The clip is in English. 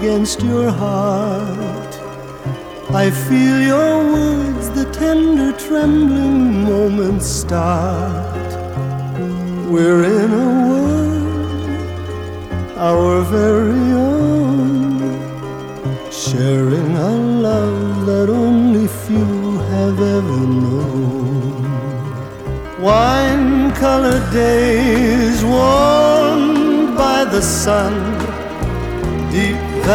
against your heart. I feel your words, the tender trembling moments start. We're in a world, our very own, sharing a love that only few have ever known. Wine-colored days warmed by the sun, deep